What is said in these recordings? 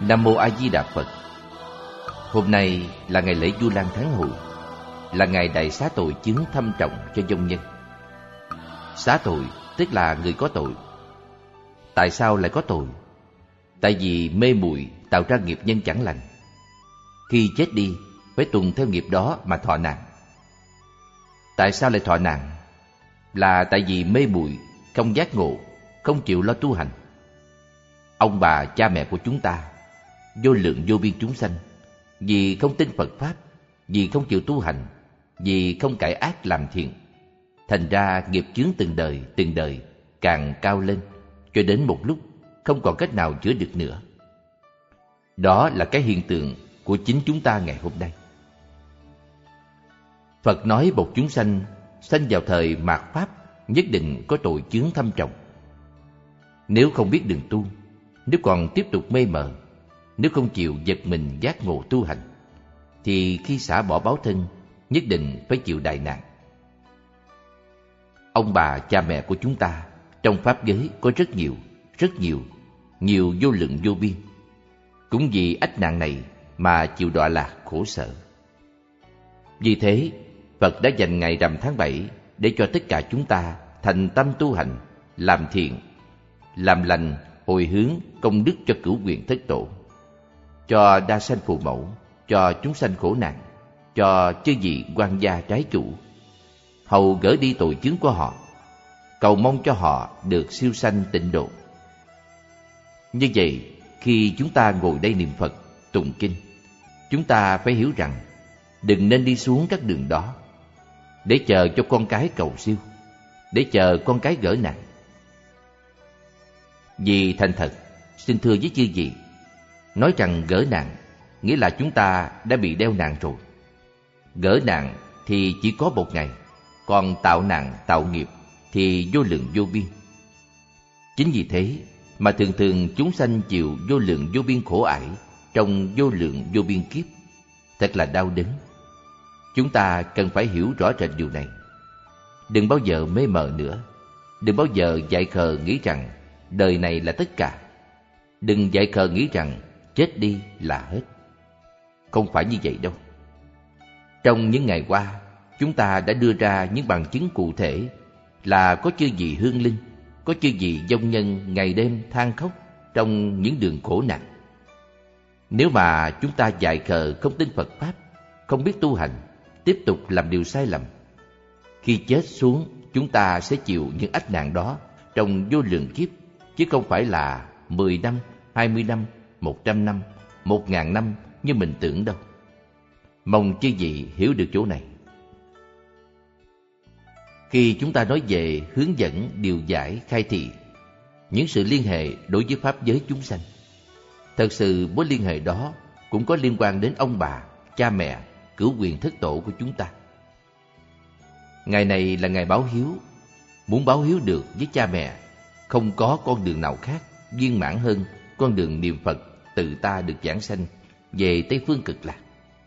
Nam Mô A Di Đà Phật. Hôm nay là ngày lễ Vu Lan Tháng Hội, là ngày đại xá tội chướng thâm trọng cho vong nhân. Xá tội tức là người có tội. Tại sao lại có tội? Tại vì mê muội tạo ra nghiệp nhân chẳng lành. Khi chết đi phải tuần theo nghiệp đó mà thọ nạn. Tại sao lại thọ nạn? Là tại vì mê muội, không giác ngộ, không chịu lo tu hành. Ông bà cha mẹ của chúng ta, vô lượng vô biên chúng sanh, vì không tin Phật Pháp, vì không chịu tu hành, vì không cải ác làm thiện, thành ra nghiệp chướng từng đời càng cao lên, cho đến một lúc không còn cách nào chữa được nữa. Đó là cái hiện tượng của chính chúng ta ngày hôm nay. Phật nói một chúng sanh sanh vào thời mạt Pháp nhất định có tội chướng thâm trọng. Nếu không biết đường tu, nếu còn tiếp tục mê mờ, nếu không chịu giật mình giác ngộ tu hành, thì khi xả bỏ báo thân nhất định phải chịu đại nạn. Ông bà cha mẹ của chúng ta trong pháp giới có rất nhiều vô lượng vô biên. Cũng vì ách nạn này mà chịu đọa lạc khổ sở. Vì thế Phật đã dành ngày rằm tháng 7 để cho tất cả chúng ta thành tâm tu hành, làm thiện, làm lành, hồi hướng công đức cho cửu quyền thất tổ, cho đa sanh phù mẫu, cho chúng sanh khổ nạn, cho chư vị quan gia trái chủ, hầu gỡ đi tội chướng của họ, cầu mong cho họ được siêu sanh tịnh độ. Như vậy, khi chúng ta ngồi đây niệm Phật, tụng kinh, chúng ta phải hiểu rằng đừng nên đi xuống các đường đó để chờ cho con cái cầu siêu, để chờ con cái gỡ nạn. Vì thành thật, xin thưa với chư vị, nói rằng gỡ nạn nghĩa là chúng ta đã bị đeo nạn rồi. Gỡ nạn thì chỉ có một ngày, còn tạo nạn, tạo nghiệp thì vô lượng vô biên. Chính vì thế mà thường chúng sanh chịu vô lượng vô biên khổ ải trong vô lượng vô biên kiếp, thật là đau đớn. Chúng ta cần phải hiểu rõ rệt điều này. Đừng bao giờ mê mờ nữa. Đừng bao giờ dại khờ nghĩ rằng đời này là tất cả. Đừng dại khờ nghĩ rằng chết đi là hết. Không phải như vậy đâu. Trong những ngày qua, chúng ta đã đưa ra những bằng chứng cụ thể là có chư vị hương linh, có chư vị vong nhân ngày đêm than khóc trong những đường khổ nạn. Nếu mà chúng ta dại khờ không tin Phật Pháp, không biết tu hành, tiếp tục làm điều sai lầm, khi chết xuống chúng ta sẽ chịu những ách nạn đó trong vô lượng kiếp, chứ không phải là 10 năm, 20 năm, 100 năm, 1000 năm như mình tưởng đâu. Mong chư vị hiểu được chỗ này. Khi chúng ta nói về hướng dẫn, điều giải, khai thị, những sự liên hệ đối với pháp giới chúng sanh, thật sự mối liên hệ đó cũng có liên quan đến ông bà, cha mẹ, cửu quyền thất tổ của chúng ta. Ngày này là ngày báo hiếu. Muốn báo hiếu được với cha mẹ, không có con đường nào khác viên mãn hơn con đường niệm Phật tự ta được giảng sanh về Tây Phương Cực Lạc.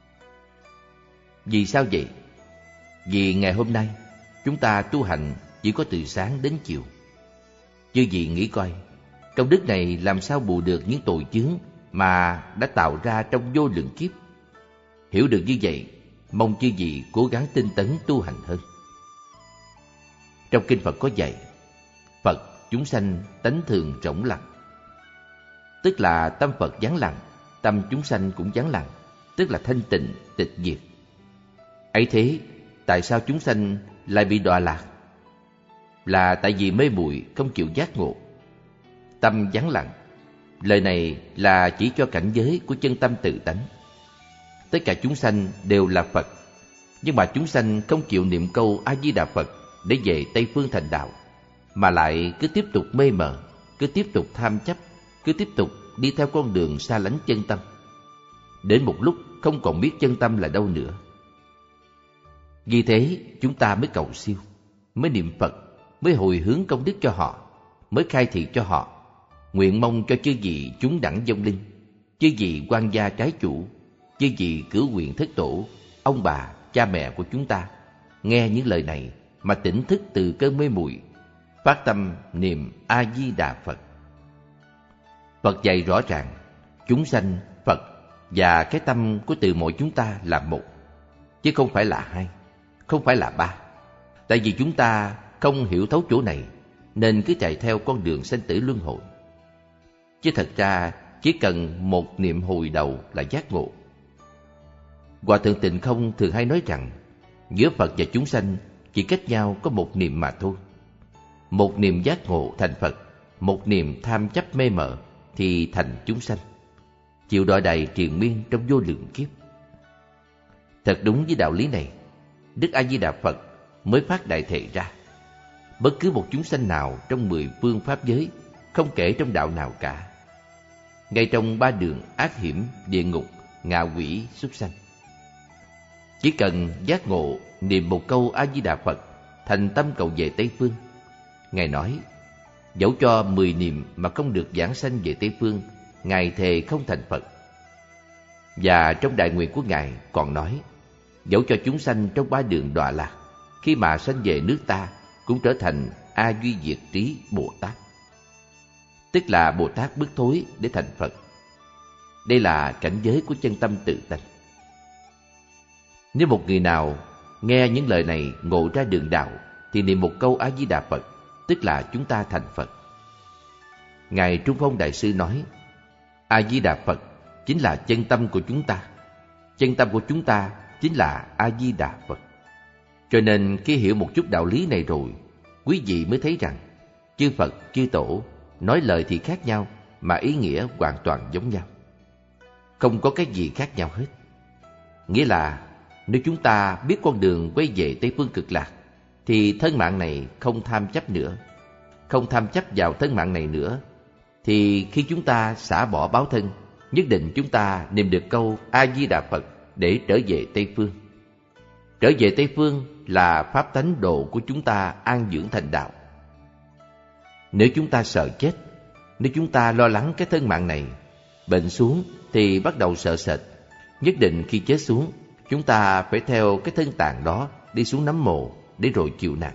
Vì sao vậy? Vì ngày hôm nay chúng ta tu hành chỉ có từ sáng đến chiều. Chư vị nghĩ coi, công đức này làm sao bù được những tội chướng mà đã tạo ra trong vô lượng kiếp? Hiểu được như vậy, mong chư vị cố gắng tinh tấn tu hành hơn. Trong kinh Phật có dạy, Phật chúng sanh tánh thường rỗng lặng, tức là tâm Phật vắng lặng, tâm chúng sanh cũng vắng lặng, tức là thanh tịnh, tịch diệt. Ấy thế, tại sao chúng sanh lại bị đọa lạc? Là tại vì mê muội không chịu giác ngộ. Tâm vắng lặng, lời này là chỉ cho cảnh giới của chân tâm tự tánh. Tất cả chúng sanh đều là Phật, nhưng mà chúng sanh không chịu niệm câu A Di Đà Phật để về Tây Phương thành đạo, mà lại cứ tiếp tục mê mờ, cứ tiếp tục tham chấp, cứ tiếp tục đi theo con đường xa lánh chân tâm. Đến một lúc không còn biết chân tâm là đâu nữa. Vì thế chúng ta mới cầu siêu, mới niệm Phật, mới hồi hướng công đức cho họ, mới khai thị cho họ, nguyện mong cho chư vị chúng đẳng vong linh, chư vị quan gia trái chủ, chư vị cửu quyền thất tổ, ông bà, cha mẹ của chúng ta nghe những lời này mà tỉnh thức từ cơn mê muội, phát tâm niệm A Di Đà Phật. Phật dạy rõ ràng, chúng sanh, Phật và cái tâm của từ mỗi chúng ta là một, chứ không phải là hai, không phải là ba. Tại vì chúng ta không hiểu thấu chỗ này nên cứ chạy theo con đường sanh tử luân hồi. Chứ thật ra chỉ cần một niệm hồi đầu là giác ngộ. Hòa thượng Tịnh Không thường hay nói rằng giữa Phật và chúng sanh chỉ cách nhau có một niệm mà thôi. Một niệm giác ngộ thành Phật, một niệm tham chấp mê mờ thì thành chúng sanh, chịu đọa đày triền miên trong vô lượng kiếp. Thật đúng với đạo lý này, Đức A Di Đà Phật mới phát đại thệ ra. Bất cứ một chúng sanh nào trong 10 phương pháp giới, không kể trong đạo nào cả, ngay trong 3 đường ác hiểm, địa ngục, ngạ quỷ, súc sanh, chỉ cần giác ngộ niệm một câu A Di Đà Phật, thành tâm cầu về Tây Phương. Ngài nói, dẫu cho 10 niệm mà không được giảng sanh về Tây Phương, Ngài thề không thành Phật. Và trong đại nguyện của Ngài còn nói, dẫu cho chúng sanh trong 3 đường đọa lạc, khi mà sanh về nước ta cũng trở thành A Duy Diệt Trí Bồ Tát, tức là Bồ Tát bước thối để thành Phật. Đây là cảnh giới của chân tâm tự tánh. Nếu một người nào nghe những lời này ngộ ra đường đạo thì niệm một câu A Di Đà Phật, tức là chúng ta thành Phật. Ngài Trung Phong Đại Sư nói, A Di Đà Phật chính là chân tâm của chúng ta. Chân tâm của chúng ta chính là A Di Đà Phật. Cho nên khi hiểu một chút đạo lý này rồi, quý vị mới thấy rằng chư Phật, chư Tổ nói lời thì khác nhau mà ý nghĩa hoàn toàn giống nhau, không có cái gì khác nhau hết. Nghĩa là nếu chúng ta biết con đường quay về Tây Phương Cực Lạc thì thân mạng này không tham chấp nữa, không tham chấp vào thân mạng này nữa, thì khi chúng ta xả bỏ báo thân, nhất định chúng ta niệm được câu A Di Đà Phật để trở về Tây Phương. Trở về Tây Phương là pháp tánh độ của chúng ta an dưỡng thành đạo. Nếu chúng ta sợ chết, nếu chúng ta lo lắng cái thân mạng này, bệnh xuống thì bắt đầu sợ sệt, nhất định khi chết xuống, chúng ta phải theo cái thân tàn đó đi xuống nấm mồ để rồi chịu nạn.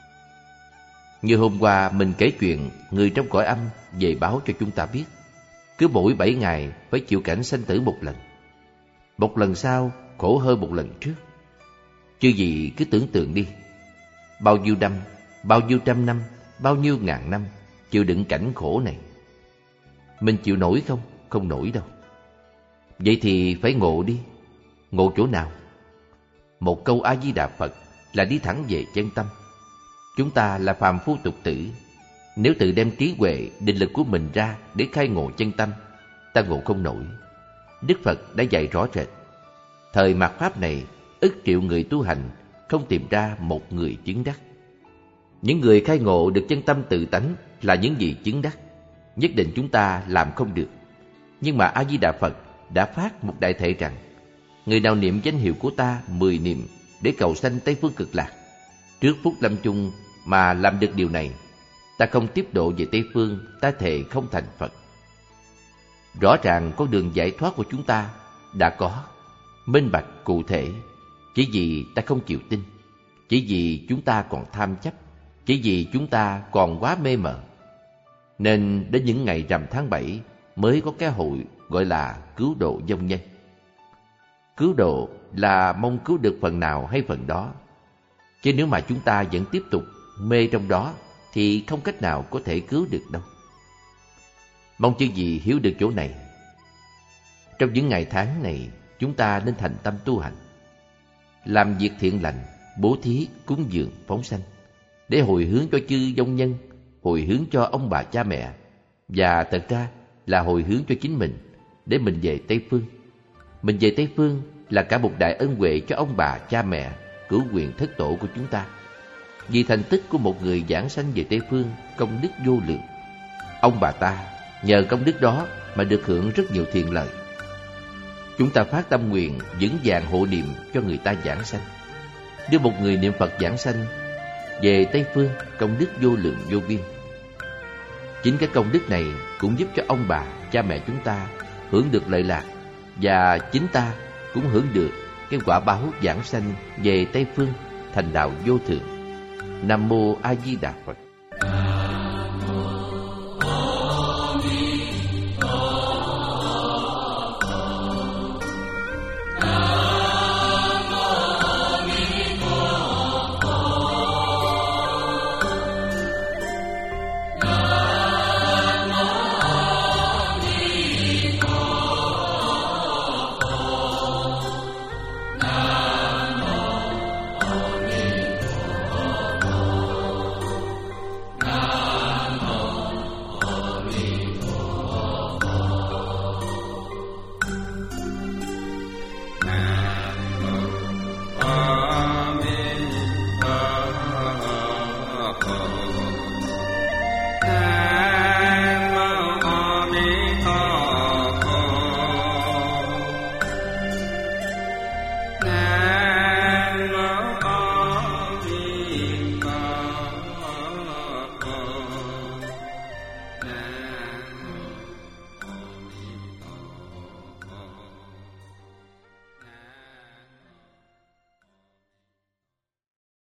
Như hôm qua mình kể chuyện người trong cõi âm về báo cho chúng ta biết, cứ mỗi 7 ngày phải chịu cảnh sanh tử một lần. Một lần sau khổ hơn một lần trước. Chứ gì cứ tưởng tượng đi, bao nhiêu năm, bao nhiêu trăm năm, bao nhiêu ngàn năm chịu đựng cảnh khổ này. Mình chịu nổi không? Không nổi đâu. Vậy thì phải ngộ đi. Ngộ chỗ nào? Một câu A Di Đà Phật là đi thẳng về chân tâm. Chúng ta là phàm phu tục tử, nếu tự đem trí huệ, định lực của mình ra để khai ngộ chân tâm, ta ngộ không nổi. Đức Phật đã dạy rõ rệt, thời mạt pháp này ức triệu người tu hành không tìm ra một người chứng đắc. Những người khai ngộ được chân tâm tự tánh là những gì chứng đắc. Nhất định chúng ta làm không được. Nhưng mà A Di Đà Phật đã phát một đại thệ rằng, người nào niệm danh hiệu của ta 10 niệm để cầu sanh Tây Phương Cực Lạc, trước phút lâm chung mà làm được điều này, ta không tiếp độ về Tây Phương, ta thề không thành Phật. Rõ ràng con đường giải thoát của chúng ta đã có, minh bạch cụ thể. Chỉ vì ta không chịu tin, chỉ vì chúng ta còn tham chấp, chỉ vì chúng ta còn quá mê mờ, nên đến những ngày rằm tháng 7 mới có cái hội gọi là cứu độ vong nhân. Cứu độ là mong cứu được phần nào hay phần đó, chứ nếu mà chúng ta vẫn tiếp tục mê trong đó thì không cách nào có thể cứu được đâu. Mong chư vị hiểu được chỗ này. Trong những ngày tháng này, chúng ta nên thành tâm tu hành, làm việc thiện lành, bố thí, cúng dường, phóng sanh, để hồi hướng cho chư vong nhân, hồi hướng cho ông bà cha mẹ, và thật ra là hồi hướng cho chính mình, để mình về Tây Phương. Mình về Tây Phương là cả một đại ân huệ cho ông bà cha mẹ, cửu quyền thất tổ của chúng ta. Vì thành tích của một người giảng sanh về Tây Phương công đức vô lượng, ông bà ta nhờ công đức đó mà được hưởng rất nhiều thiện lợi. Chúng ta phát tâm nguyện vững vàng hộ niệm cho người ta giảng sanh. Đưa một người niệm Phật giảng sanh về Tây Phương, công đức vô lượng vô biên. Chính cái công đức này cũng giúp cho ông bà, cha mẹ chúng ta hưởng được lợi lạc, và chính ta cũng hưởng được cái quả báo giảng sanh về Tây Phương thành đạo vô thượng. Nam mô A Di Đà Phật.